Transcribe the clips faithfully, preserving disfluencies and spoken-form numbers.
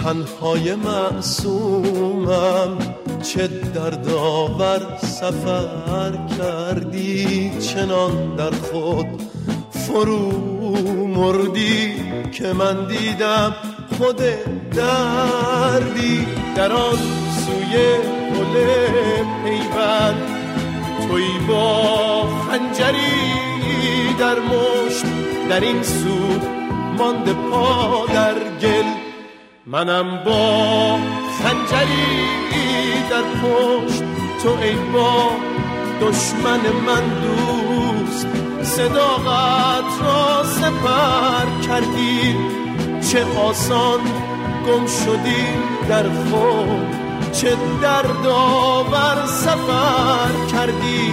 تنهای معصومم، چه دردآور سفر کردی، چنان در خود فرو مردی که من دیدم خود دردی. در آن سوی گل پیوند تویی با خنجری در مشت، در این سو مانده پا در گل، منم با خنجری در پشت. تو ای با دشمن من دوست، صداقت را سپر کردی، چه آسان گم شدی در خود، چه دردآور سفر کردی.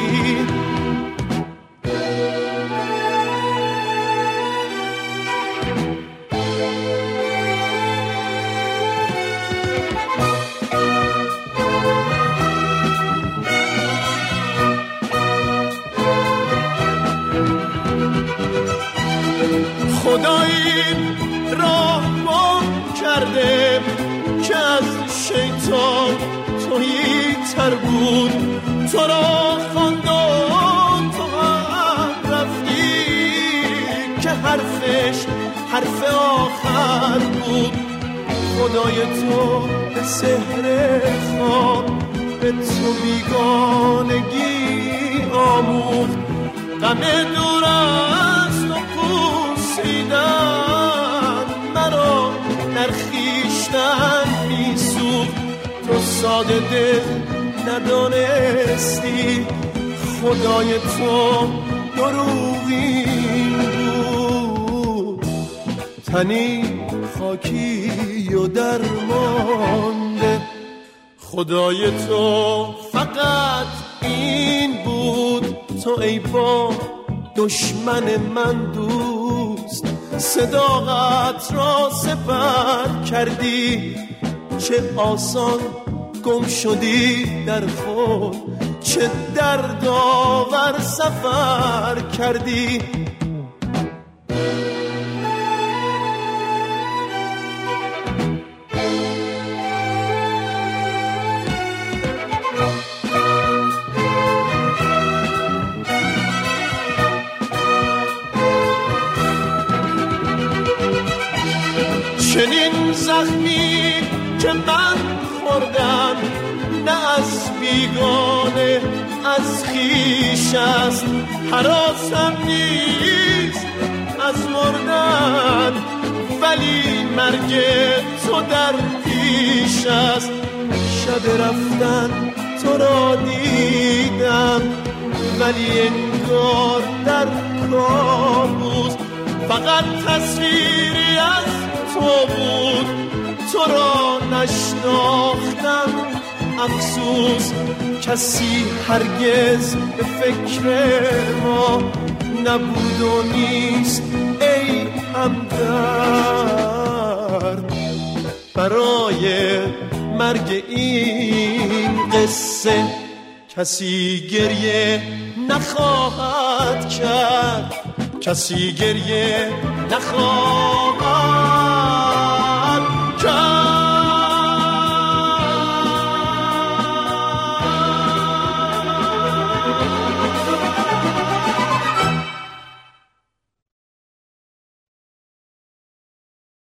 خدایی راه گم کرده که از شیطان تویی تر بود، تو را خواند و تو هم رفتی که حرفش حرف آخر بود. خدای تو به سحر خواب به تو بیگانگی آموخت، غم دور است و پوسیدن مرا در خویشتن میسوخت. تو ساده دل ندانستی خدای تو دروغین بود، تنی خاکی و درمانده. خدای تو فقط این بود، تو ای با دشمن من دوست، صداقت را سپر کردی، چه آسان گم شدی در خود، چه دردآور سفر کردی. چنین زخمی که من خوردم نه از بیگانه از خویش است، هراسم نیست از مردن ولی مرگ تو در پیش است. شب رفتن تو را دیدم ولی انگار در کابوس، فقط تصویری از تو بود، تو را نشناختم افسوس. کسی هرگز به فکر ما نبود و نیست ای همدرد، برای مرگ این قصه کسی گریه نخواهد کرد، کسی گریه نخواهد